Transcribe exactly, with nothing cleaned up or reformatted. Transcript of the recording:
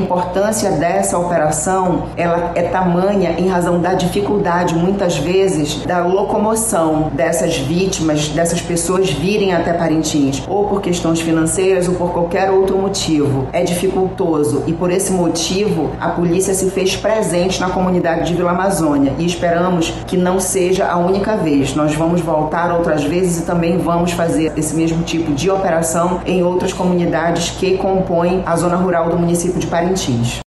A importância dessa operação ela é tamanha em razão da dificuldade, muitas vezes, da locomoção dessas vítimas, dessas pessoas virem até Parintins, ou por questões financeiras ou por qualquer outro motivo. É dificultoso e, por esse motivo, a polícia se fez presente na comunidade de Vila Amazônia e esperamos que não seja a única vez. Nós vamos voltar outras vezes e também vamos fazer esse mesmo tipo de operação em outras comunidades que compõem a zona rural do município de Parintins.